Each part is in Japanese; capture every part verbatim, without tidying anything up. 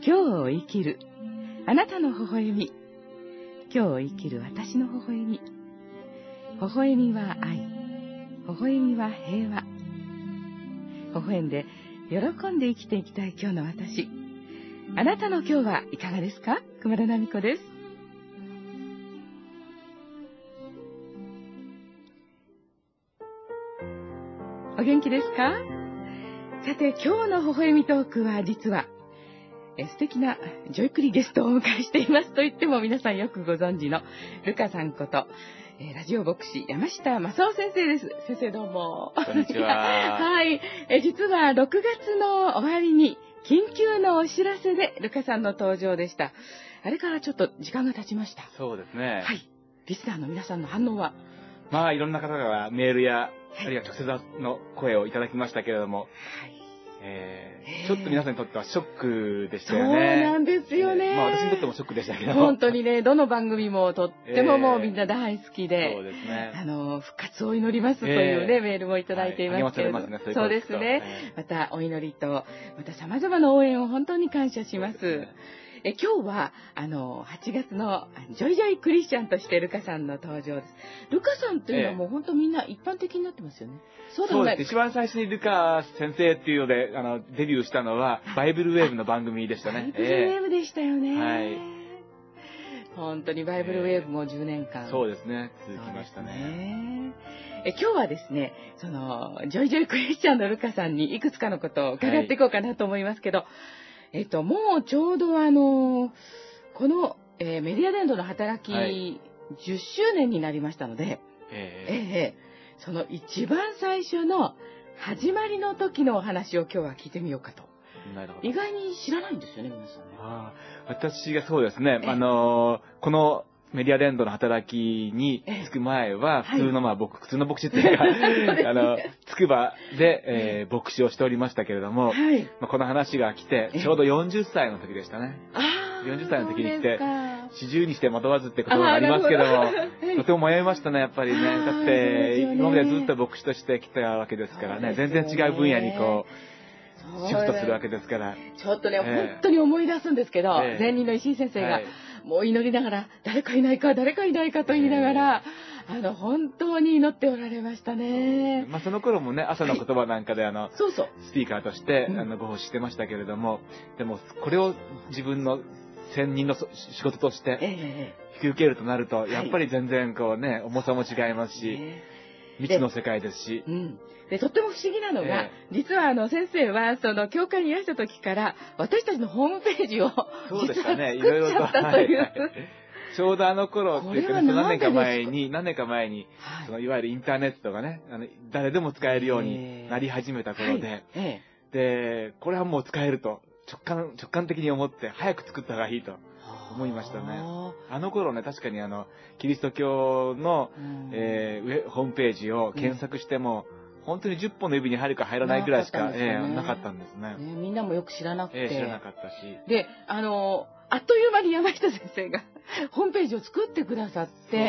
今日を生きるあなたの微笑み、今日を生きる私の微笑み。微笑みは愛、微笑みは平和。微笑んで喜んで生きていきたい今日の私。あなたの今日はいかがですか？熊田奈美子です。お元気ですか？さて、今日の微笑みトークは実はえ素敵なジョイクリゲストをお迎えしていますと言っても皆さんよくご存知のルカさんこと、えー、ラジオ牧師山下正夫先生です。先生どうも。 こんにちは。 はい、え実はろくがつの終わりに緊急のお知らせでルカさんの登場でした。あれからちょっと時間が経ちました。 そうですね。 はい。リスナーの皆さんの反応は？ まあいろんな方からメールや、はい、あるいは直接の声をいただきましたけれども、はい、えー、ちょっと皆さんにとってはショックでしたよね。 そうなんですよね。 えー、まあ私にとってもショックでしたけど。 本当にね、どの番組もとってももうみんな大好きで、 えー、そうですね。 あの、復活を祈りますというね、えー、メールもいただいていますけれども、はい、 ね、そうそうですね。えー、またお祈りと、また様々な応援を本当に感謝します。え今日はあのはちがつのジョイジョイクリスチャンとしてルカさんの登場です。ルカさんというのはもう本当みんな一般的になってますよね。 そうでもない。そうです。一番最初にルカ先生っていうのであのデビューしたのはバイブルウェーブの番組でしたね。 バイブルウェーブでしたよね。 えー、はい。 本当にバイブルウェーブもじゅうねんかん、 えー、そうですね。続きましたね。 え今日はですね、そのジョイジョイクリスチャンのルカさんにいくつかのことを伺っていこうかなと思いますけど。はい、えっと、もうちょうどあの、この、えー、メディア伝道の働き、はい、じゅっしゅうねんになりましたので、えーえー、その一番最初の始まりの時のお話を今日は聞いてみようかと。 なるほど。 意外に知らないんですよね、皆さんね。 あ私がそうですね、あの、このメディア伝道の働きに着く前は、普通の、まあ僕、普通の牧師っていうか、あの、筑波で、えー、牧師をしておりましたけれども、はい、まあ、この話が来て、ちょうどよんじゅっさいの時でしたね。よんじゅっさいの時に来て、四十にして惑わずって言葉がありますけども、とても迷いましたね、やっぱりね。だって、今までずっと牧師として来たわけですからね、全然違う分野にこう、シフトするわけですから。 ちょっとね、えー、本当に思い出すんですけど、えー、前任の石井先生が、はい、もう祈りながら、誰かいないか、誰かいないかと言いながら、えー、あの、本当に祈っておられましたね。 まあ、その頃もね、朝の言葉なんかで、あの、 そうそう。 スピーカーとして、あの、ご奉仕してましたけれども、でも、これを自分の専任の仕事として、引き受けるとなると、やっぱり全然こうね、重さも違いますし、未知の世界ですし。 うん、でとっても不思議なのが、えー、実はあの先生はその教会にいらした時から私たちのホームページをそうでしたね、 いろいろと、はい、 ちょうどあの頃っていうか、ね、何年か前に何年か前に、はい、そのいわゆるインターネットがね、あの誰でも使えるようになり始めた頃で、はいえー、でこれはもう使えると直感直感的に思って早く作った方がいいと思いましたね。あの頃ね、確かにあのキリスト教の、えー、ホームページを検索しても、うん、本当にじゅっぽんの指に入るか入らないぐらいしかなかったんですね。えー、なかったんですね。 ね、みんなもよく知らなくて、 えー、知らなかったし。 で、あのあっという間に山下先生がホームページを作ってくださって、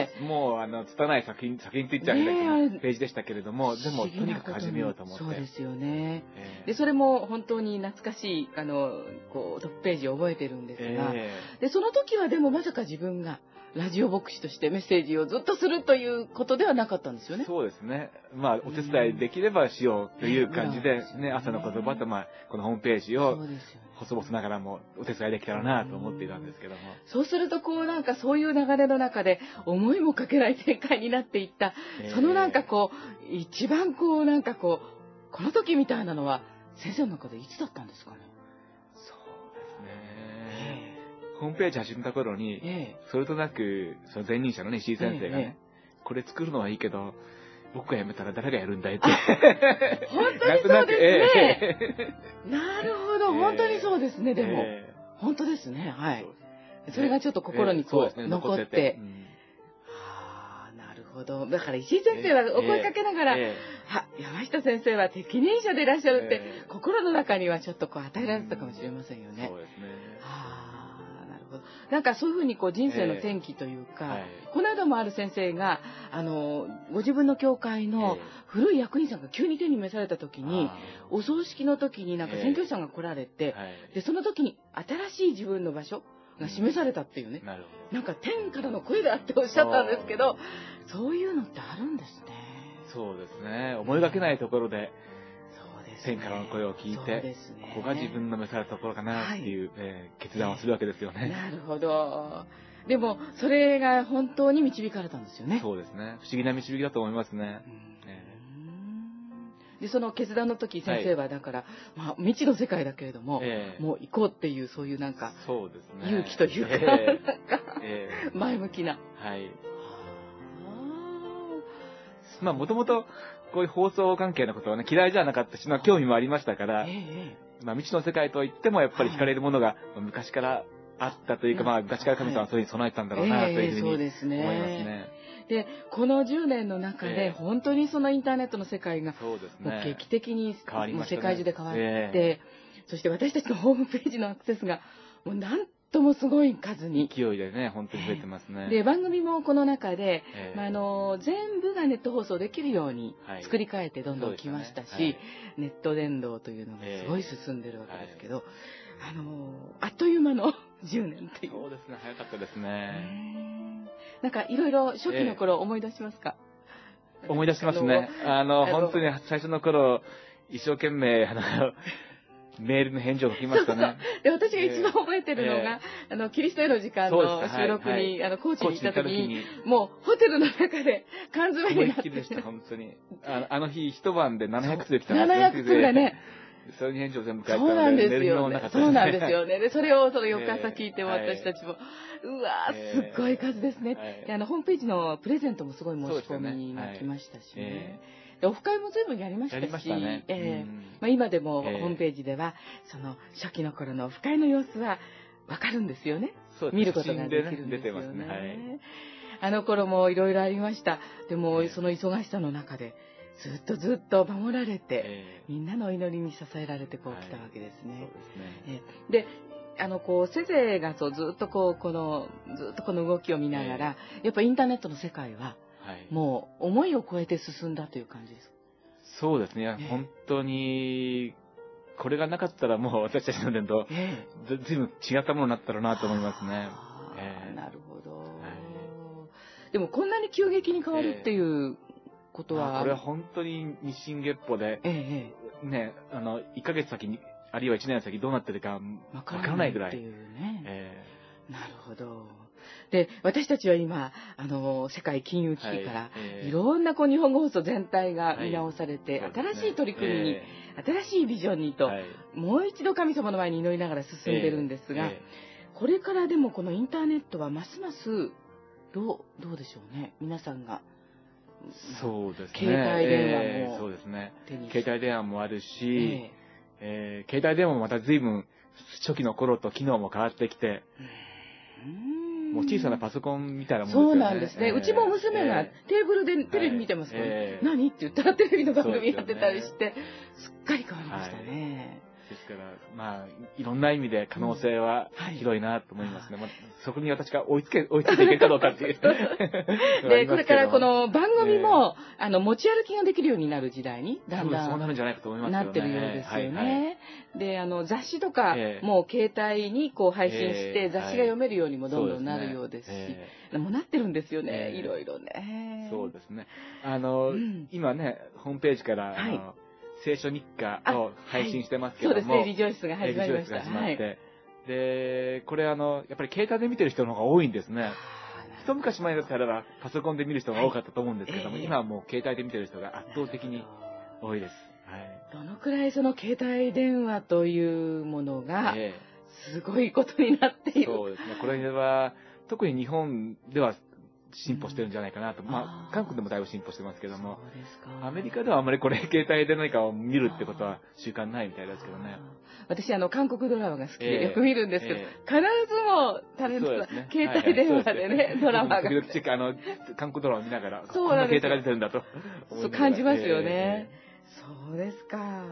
もうあの拙い作品作品って言っちゃうみたいなページでしたけれども、でもとにかく始めようと思って。 そうですよね。えー、でそれも本当に懐かしいあのこうトップページを覚えてるんですが、えー、でその時はでもまさか自分がラジオ牧師としてメッセージをずっとするということではなかったんですよね。 そうですね。まあお手伝いできればしようという感じで、ね、朝の言葉とまあこのホームページを細々ながらもお手伝いできたらなと思っていたんですけども。 そうするとこうなんかそういう流れの中で思いもかけない展開になっていった、えー、そのなんかこう一番こうなんかこうこの時みたいなのは先生の中でいつだったんですかね。 そうですね。ホームページ始めた頃に、えー、それとなくその前任者のね石井先生がね、えー、これ作るのはいいけど僕が辞めたら誰がやるんだいって。 本当にそうですね。なるほど、本当にそうですね。でも、えー、本当ですね。はい。それがちょっと心にこう、えー、残って。ってうん、はあ、なるほど。だから石井先生はお声かけながら、えーえー、は山下先生は適任者でいらっしゃるって、えー、心の中にはちょっとこう与えられたかもしれませんよね。 そうですね。 はあ。 ほど。なんかそういうふうにこう人生の転機というか、えーはい、この間もある先生が、あの、ご自分の教会の古い役員さんが急に手に召された時に、えー、お葬式の時になんか宣教師さんが来られて、えー、で、その時に新しい自分の場所が示されたっていうね、うん、なるほど。なんか天からの声だっておっしゃったんですけど、そういうのってあるんですね。 そうですね。思いがけないところで、天からの声を聞いて、ね、ここが自分の召されたところかなっていう、はいえー、決断をするわけですよね。 なるほど。でも、それが本当に導かれたんですよね。 そうですね。不思議な導きだと思いますね。 で、その決断の時、先生はだから、はい、まあ、未知の世界だけれども、えー、もう行こうっていう、そういうなんか、 そうですね。 勇気というか、えー、なんか、えー、前向きな。 はい。まあ、もともと、こういう放送関係のことはね、嫌いじゃなかったし、まあ、興味もありましたから、ええ、まあ、未知の世界といっても、やっぱり惹かれるものが、昔からあったというか、まあ、昔から神様はそういうふうに備えてたんだろうな、というふうに思いますね。 で、このじゅうねんの中で、本当にそのインターネットの世界が、もう劇的に、もう世界中で変わって、そして私たちのホームページのアクセスが、もうなんともすごい数に。 勢いでね、本当に増えてますね。 で、番組もこの中で、えーまあ、あの、全部がネット放送できるように作り変えてどんどん来ましたし、はいねはい、ネット伝道というのがすごい進んでるわけですけど、えーはい、あの、あっという間のじゅうねんっていう。 そうですね、早かったですね。 なんかいろいろ初期の頃思い出しますか？ えー、思い出しますね。あの、本当に最初の頃、一生懸命、あの、メールの返事を書きましたね。そうそうで、私が一番覚えてるのが、えー、あの、キリストへの時間の収録に、はいはい、あの、高知に行った時に、もう、ホテルの中で缶詰になって。 思いっきりでした、本当に。あの、あの日、一晩でななひゃくつで来たんですよ。ななひゃくつがね。 それに返事を全部書いたので、そうなんですよね。そうなんですよね。で、それをその翌朝聞いても、私たちも、うわー、すっごい数ですね。で、あの、ホームページのプレゼントもすごい申し込みが来ましたしね。オフ会も随分やりましたし、やりましたね。えーまあ、今でもホームページでは、その初期の頃のオフ会の様子はわかるんですよね。そうですね。見ることができるんですよね。出てますね。はい、あの頃もいろいろありました。でも、その忙しさの中で、ずっとずっと守られて、えー、みんなのお祈りに支えられてこう来たわけですね。はい、そうですね。えー、で、あの、こう、先生がそうずっとこう、この、ずっとこの動きを見ながら、えー、やっぱインターネットの世界は、はい、もう思いを超えて進んだという感じですか？ そうですね。えー、本当に、これがなかったらもう私たちの伝統、えー、ずいぶん違ったものになったろうなと思いますね。 えー、なるほど、はい。でもこんなに急激に変わるっていうことは、 えー、これは本当に日進月歩で、えー、ね、あの、いっかげつ先に、あるいはいちねん先どうなってるかわからないぐらい。っていうね。えー、なるほど。で、私たちは今、あの、世界金融危機から、はいえー、いろんなこう日本語放送全体が見直されて、はい、新しい取り組みに、えー、新しいビジョンにと、はい、もう一度神様の前に祈りながら進んでるんですが、えーえー、これからでもこのインターネットはますます、どう、どうでしょうね、皆さんが。 そうですね。 携帯電話も、 えー、そうですね。携帯電話もあるし、えーえー、携帯電話もまた随分初期の頃と機能も変わってきて、もう小さなパソコンみたいなものですよね。 そうなんですね。えー、うちも娘がテーブルでテレビ見てますから、えー、何って言ったらテレビの番組やってたりして、すっかり変わりましたね。 はい、ですから、まあ、いろんな意味で可能性は広いなと思いますね。うんはい、まあ、そこに私が追いつけ、追いついていけるかどうかっていう。 で、これからこの番組も、えー、あの、持ち歩きができるようになる時代に、だんだん。 そうなるんじゃないかと思いますけどね。 なってるようですよね。はいはい、で、あの、雑誌とか、えー、もう携帯にこう配信して、雑誌が読めるようにもどんどんなるようですし、えー、もうなってるんですよね。えー、いろいろね。 そうですね。あの、うん、今ね、ホームページから、あの、はい聖書日課を配信してますけども、はい、 そうですね、リジョイスが始まりました。 リジョイスが始まって、はい、で、これあの、やっぱり携帯で見てる人の方が多いんですね。一昔前だったらパソコンで見る人が多かったと思うんですけども、はいえー、今はもう携帯で見てる人が圧倒的に多いです。はい、 どのくらいその携帯電話というものが、すごいことになっている。 えー、そうですね、これは特に日本では進歩してるんじゃないかなと。まあ、韓国でもだいぶ進歩してますけども、そうですか。アメリカではあんまりこれ、携帯で何かを見るってことは習慣ないみたいですけどね。 私、あの、韓国ドラマが好きでよく見るんですけど、えー、必ずもタレントが、ね、携帯電話でね、はいはい、ドラマが。 時々チェック、あの、韓国ドラマを見ながら、 そうなんです。 こんな携帯が出てるんだと。 そう感じますよね。えー、そうですか。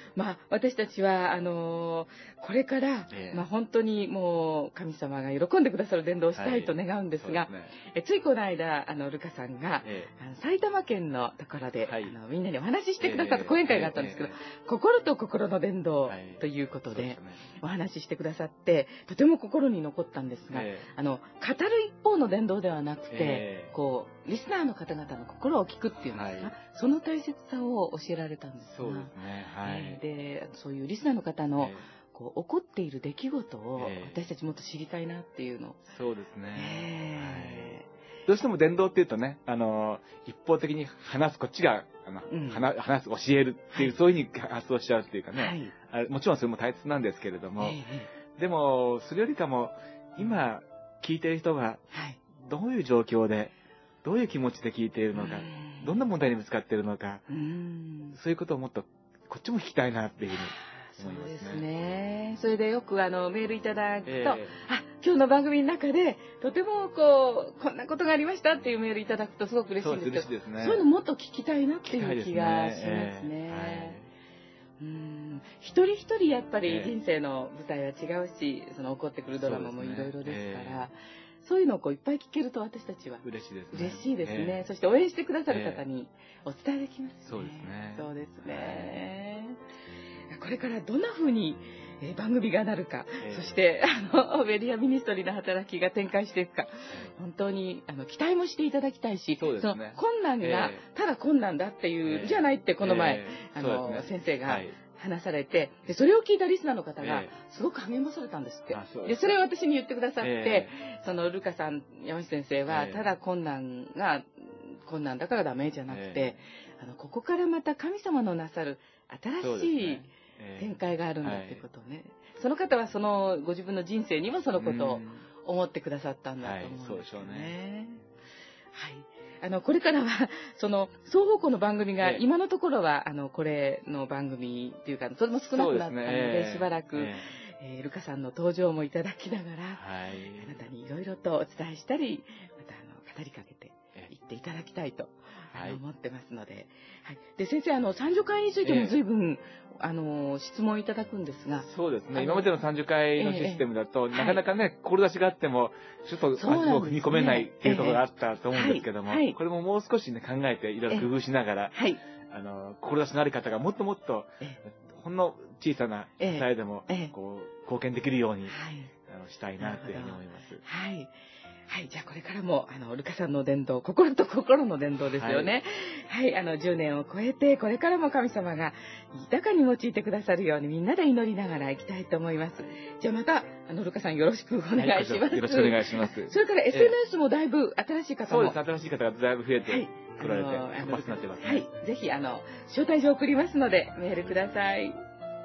まあ、私たちは、あのーこれから、 ええまあ、本当にもう、神様が喜んでくださる伝道をしたいと願うんですが、 そうですねえついこの間、あの、ルカさんが、 えあの埼玉県のところで、 はいあの、みんなにお話ししてくださったええ講演会があったんですけど、 え心と心の伝道はいということで、 そうですねお話ししてくださって、とても心に残ったんですが、 ええあの、語る一方の伝道ではなくて、 ええこう、リスナーの方々の心を聞くっていうんですか、 はいその大切さを教えられたんですが、 そうですね。はい。 えーで、そういうリスナーの方の、 えこう起こっている出来事をええ私たちもっと知りたいなっていうのを。 えそうですね。 えどうしても伝道っていうとね、あの、一方的に話す、こっちが、あの、 うん話話す、教えるっていう、 はいそういうふうに発想しちゃうっていうかーね、 はい。 あもちろんそれも大切なんですけれども、 ええでも、それよりかも、今、聞いてる人が、 はい。 どういう状況で、どういう気持ちで聞いているのか、 うんどんな問題にぶつかっているのか、 うーん。 そういうことをもっと、こっちも聞きたいなっていうふうにそうです思いますね。 ね。それでよくあのメールいただくと、 ええあ、今日の番組の中で、とてもこう、こんなことがありましたっていうメールいただくとすごく嬉しいんですけど、 そうです嬉しいですねそういうのもっと聞きたいなっていう聞きたいですね気がしますええね。うん一人一人やっぱりええ人生の舞台は違うし、その起こってくるドラマもいろいろですから、 そうですねそういうのをこういっぱい聞けると私たちは嬉しいですね。 嬉しいですね。 ええそして応援してくださる方にお伝えできますね。 そうですねそうですね。これからどんな風にえー番組がなるか、 ええそしてあのメディアミニストリーの働きが展開していくか、本当にあの期待もしていただきたいし、 そうですねの困難がええただ困難だっていう、 ええじゃないってこの前、 ええあのそうですね先生がはい話されて、でそれを聞いたリスナーの方がええすごく励まされたんですって。 あそうでですそれを私に言ってくださって、 えそのルカさん、山下先生は、 ええただ困難が困難だからダメじゃなくて、 えあのここからまた神様のなさるそう新しいですねええ展開があるんだってことをね、その方はそのご自分の人生にもそのことをうん思ってくださったんだと思うんですよね。 はいそうでしょうねはい。あの、これからは、その、双方向の番組が、 ええ今のところは、あの、これの番組っていうか、とても少なくなったので、 そうですねええしばらく、 ええールカさんの登場もいただきながら、 はいあなたにいろいろとお伝えしたり、また、あの、語りかけてええいっていただきたいと、あのはい思ってますので。はい。で、先生、あの、さんじゅっかいについても随分、あの、質問いただくんですが、 そうですね。 あの今までのさんじゅっかいのシステムだと、 ええなかなかね、志があっても、ちょっとそうなんですね足を踏み込めないっていうところがあったと思うんですけども、 はいはいこれももう少しね、考えていろいろ工夫しながら、 はい。 あの、志のある方がもっともっと、 えほんの小さな支えでも、 ええこう、貢献できるように、 はい。 あのしたいなっていうふうに思います。 はい。はい。じゃあこれからも、あの、ルカさんの伝道、心と心の伝道ですよね。はい。あの、じゅうねんを超えて、これからも神様が豊かに用いてくださるように、みんなで祈りながら行きたいと思います。じゃあまた、あの、ルカさんよろしくお願いします。 はいよろしくお願いします。 それから エスエヌエス もだいぶ新しい方も。 そうです。新しい方がだいぶ増えてはい。 来られて、 あの活発になってますね。 はい。ぜひ、あの、招待状送りますので、メールください。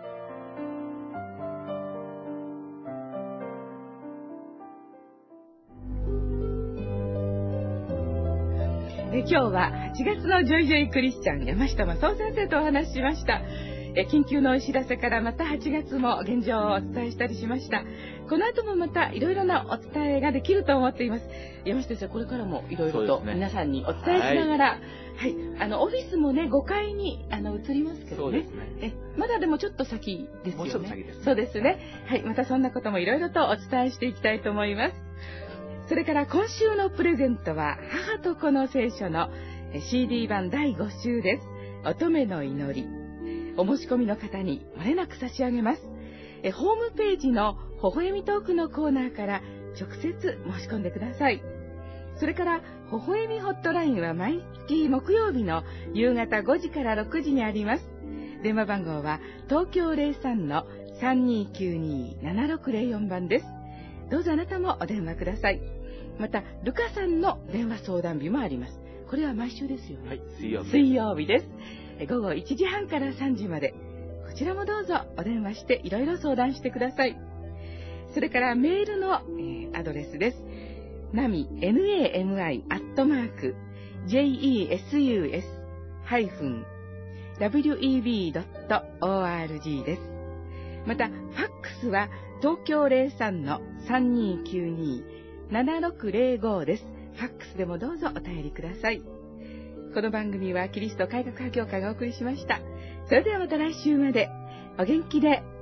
え今日ははちがつのジョイジョイクリスチャン山下正夫先生とお話ししました。え緊急のお知らせからまたはちがつも現状をお伝えしたりしました。この後もまたいろいろなお伝えができると思っています。山下先生、これからもいろいろと皆さんにお伝えしながら、はい、あのオフィスもねごかいにあの移りますけどね。 そうですね。 えまだでもちょっと先ですよね。 もうちょっと先ですね。 そうですね。はい、またそんなこともいろいろとお伝えしていきたいと思います。それから今週のプレゼントは母と子の聖書の シーディー 版だいご週です。乙女の祈り。お申し込みの方に漏れなく差し上げます。えホームページの微笑みトークのコーナーから直接申し込んでください。それから微笑みホットラインは毎月木曜日の夕方ごじからろくじにあります。電話番号は東京 ゼロさんのさんにーきゅうにーななろくゼロよん 番です。どうぞあなたもお電話ください。またルカさんの電話相談日もあります。これは毎週ですよね。 はい、水曜日。 水曜日です。ごごいちじはんからさんじまで。こちらもどうぞお電話していろいろ相談してください。それからメールの、えーアドレスです。ナミ、ナミ、アットマーク、ジェイイーエスユーエス ハイフン、ダブリューイービードットオーアールジー です。また、ファックスは東京 ゼロさんのさんにーきゅうにーななろくゼロご です。ファックスでもどうぞお便りください。この番組はキリスト改革派教会がお送りしました。それではまた来週まで。 お元気で